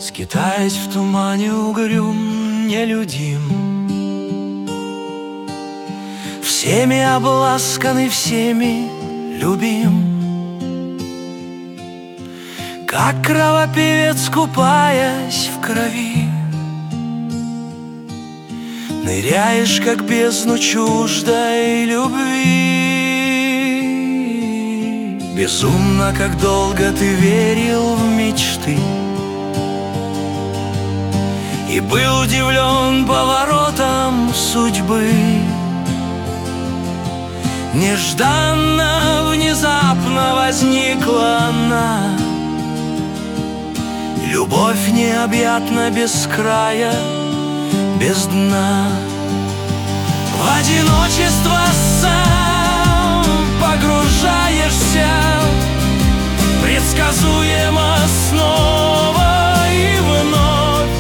скитаясь в тумане угрюм, нелюдим, всеми обласканный, всеми любим. Как кровопевец, купаясь в крови, ныряешь, как бездну чуждой любви. Безумно, как долго ты верил в мечты и был удивлен поворотом судьбы. Нежданно, внезапно возникла она, любовь необъятна, без края, без дна. В одиночество сам погружаешься, предсказуемо снова и вновь,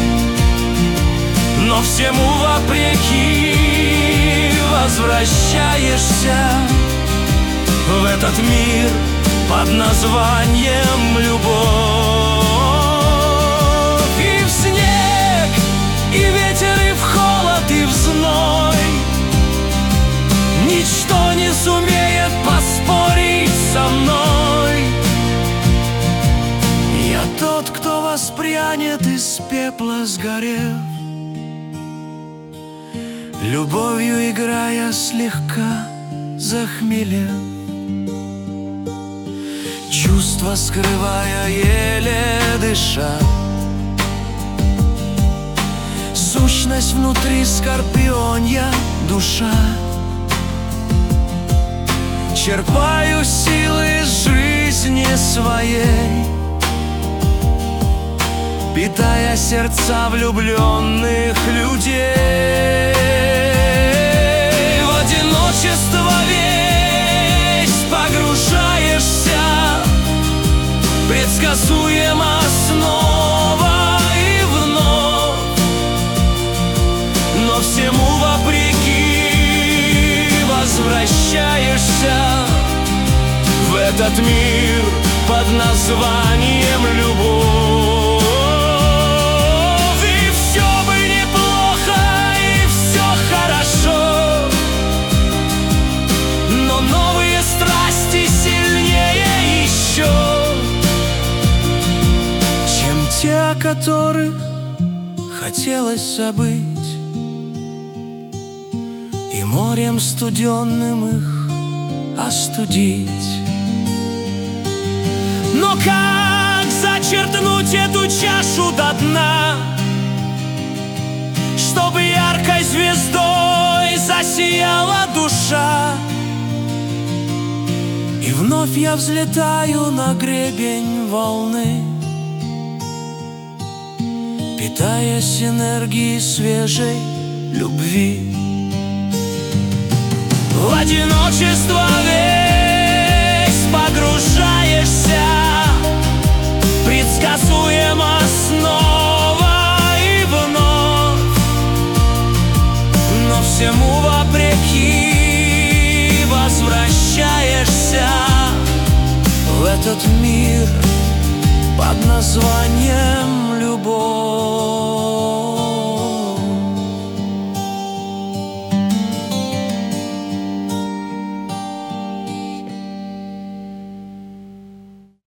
но всему вопреки возвращаешься в этот мир под названием любовь. И в снег, и ветер, и в холод, и в зной ничто не сумеет поспорить со мной. Я тот, кто воспрянет из пепла сгорев, любовью играя, слегка захмелев, чувства скрывая, еле дыша. Сущность внутри скорпионья душа. Черпаю силы из жизни своей, питая сердца влюбленных людей. В одиночество весь погружаешься, предсказуемо снова и вновь, но всему вопреки возвращаешься в этот мир под названием любовь. И все бы неплохо, и все хорошо, но новые страсти сильнее еще, чем те, о которых хотелось забыть, и морем студенным их остудить. Но как зачерпнуть эту чашу до дна, чтобы яркой звездой засияла душа? И вновь я взлетаю на гребень волны, питаясь энергией свежей любви. В одиночество весь погружаешься, предсказуемо снова и вновь, но всему вопреки возвращаешься в этот мир под названием любовь.